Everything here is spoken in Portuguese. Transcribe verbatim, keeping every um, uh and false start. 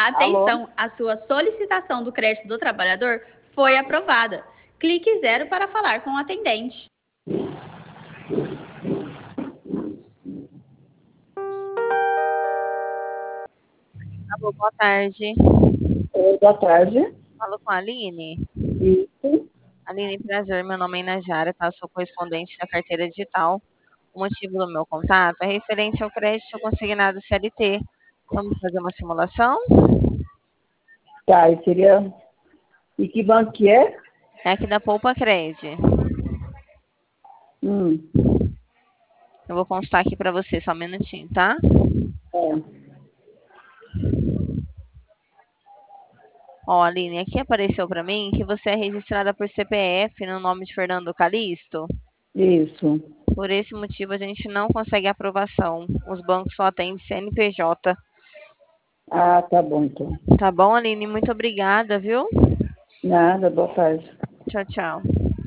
Alô? Atenção, a sua solicitação do crédito do trabalhador foi aprovada. Clique zero para falar com o atendente. Alô, boa tarde. Oi, boa tarde. Falo com a Aline. Isso. Aline, prazer. Meu nome é Inajara, tá? Sou correspondente da carteira digital. O motivo do meu contato é referente ao crédito consignado C L T. Vamos fazer uma simulação? Tá, e seria... E que banco que é? É aqui da Poupa Cred. Hum. Eu vou constar aqui para você, só um minutinho, tá? É. Ó, Aline, aqui apareceu para mim que você é registrada por C P F no nome de Fernando Calixto. Isso. Por esse motivo, a gente não consegue aprovação. Os bancos só atendem C N P J. Ah, tá bom, então. Tá bom, Aline? Muito obrigada, viu? Nada, boa tarde. Tchau, tchau.